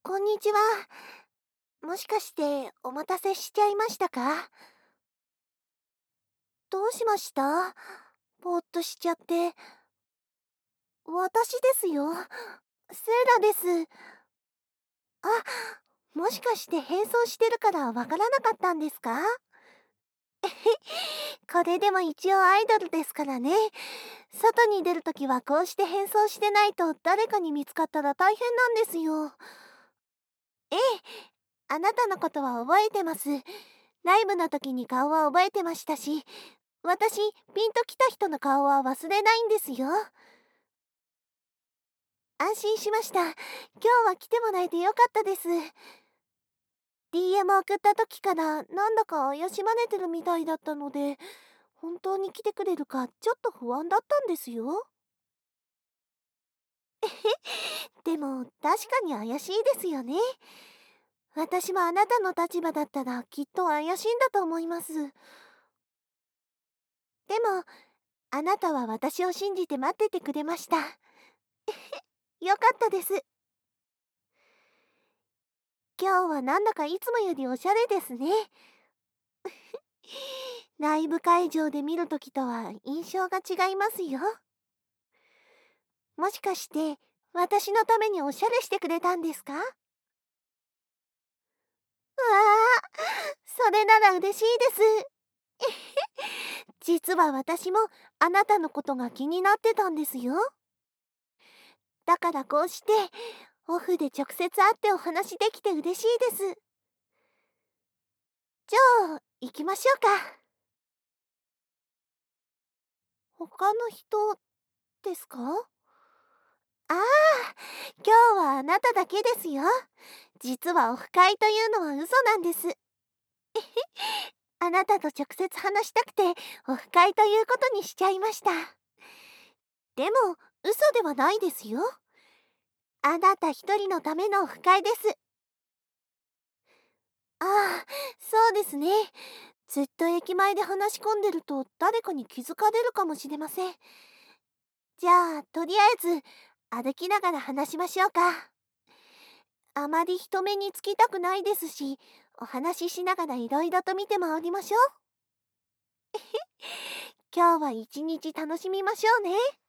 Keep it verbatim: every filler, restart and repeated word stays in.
こんにちは。もしかしてお待たせしちゃいましたか？どうしました？ぼーっとしちゃって。私ですよ。セーラです。あ、もしかして変装してるからわからなかったんですか？これでも一応アイドルですからね。外に出るときはこうして変装してないと誰かに見つかったら大変なんですよ。ええ、あなたのことは覚えてます。ライブの時に顔は覚えてましたし、私、ピンときた人の顔は忘れないんですよ。安心しました。今日は来てもらえてよかったです。ディーエム 送った時からなんだか怪しまれてるみたいだったので、本当に来てくれるかちょっと不安だったんですよ。でも確かに怪しいですよね。私もあなたの立場だったらきっと怪しいんだと思います。でも、あなたは私を信じて待っててくれました。よかったです。今日はなんだかいつもよりおしゃれですね。ライブ会場で見るときとは印象が違いますよ。もしかして私のためにおしゃれしてくれたんですか？わあ、それなら嬉しいです。実は私もあなたのことが気になってたんですよ。だからこうしてオフで直接会ってお話できて嬉しいです。じゃあ行きましょうか。他の人ですか？ああ、今日はあなただけですよ。実はオフ会というのは嘘なんです。あなたと直接話したくてオフ会ということにしちゃいました。でも嘘ではないですよ。あなた一人のためのオフ会です。ああ、そうですね。ずっと駅前で話し込んでると誰かに気づかれるかもしれません。じゃあとりあえず歩きながら話しましょうか。あまり人目につきたくないですし、お話ししながらいろいろと見て回りましょう。今日は一日楽しみましょうね。